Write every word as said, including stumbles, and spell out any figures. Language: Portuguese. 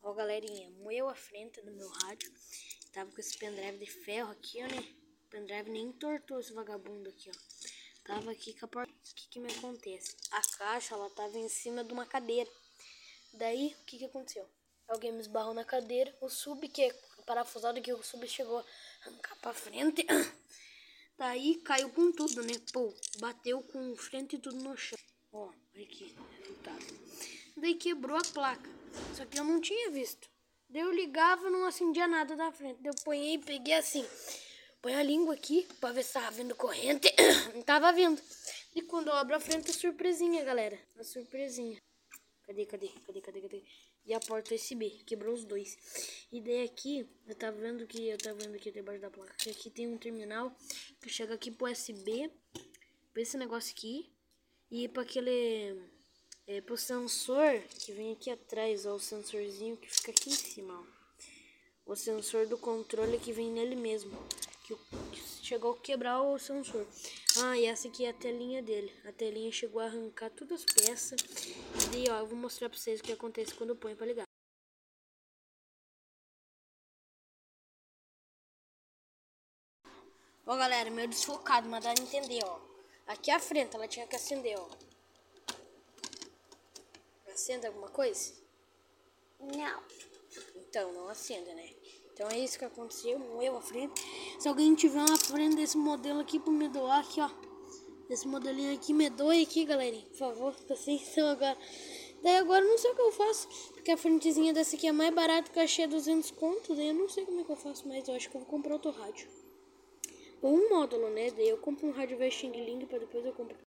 Ó, galerinha, moeu a frente do meu rádio. Tava com esse pendrive de ferro aqui, ó, né? O pendrive nem entortou esse vagabundo aqui, ó. Tava aqui com a porta. O que que me acontece? A caixa, ela tava em cima de uma cadeira. Daí, o que que aconteceu? Alguém me esbarrou na cadeira. O sub, que é parafusado aqui, o sub chegou a arrancar pra frente. Daí, caiu com tudo, né? Pô, bateu com frente e tudo no chão. Ó, aqui, resultado. Daí quebrou a placa. Só que eu não tinha visto. Daí eu ligava, não acendia nada da frente. Daí eu ponhei, peguei assim. Põe a língua aqui pra ver se tava vindo corrente. Não tava vindo. E quando eu abro a frente, é surpresinha, galera. Uma surpresinha. Cadê, cadê, cadê, cadê, cadê? E a porta U S B. Quebrou os dois. E daí aqui, eu tava vendo que eu tava vendo aqui debaixo da placa. Que aqui tem um terminal que chega aqui pro U S B. Pra esse negócio aqui. E pra aquele... É, pro sensor que vem aqui atrás, ó. O sensorzinho que fica aqui em cima, ó. O sensor do controle que vem nele mesmo. Que, que chegou a quebrar o sensor. Ah, e essa aqui é a telinha dele. A telinha chegou a arrancar todas as peças. E daí, ó, eu vou mostrar pra vocês o que acontece quando eu ponho pra ligar. Ó, galera, meio desfocado, mas dá pra entender, ó. Aqui à frente ela tinha que acender, ó. Acende alguma coisa? Não. Então, não acenda, né? Então é isso que aconteceu, moeu a frente. Se alguém tiver uma frente desse modelo aqui pra me doar aqui, ó. Esse modelinho aqui, me doe aqui, galerinha. Por favor, tá sem então agora. Daí agora eu não sei o que eu faço. Porque a frentezinha dessa aqui é mais barata que eu achei duzentos conto. Daí eu não sei como é que eu faço, mas eu acho que eu vou comprar outro rádio. Ou um módulo, né? Daí eu compro um rádio velho Xing Ling pra depois eu comprar.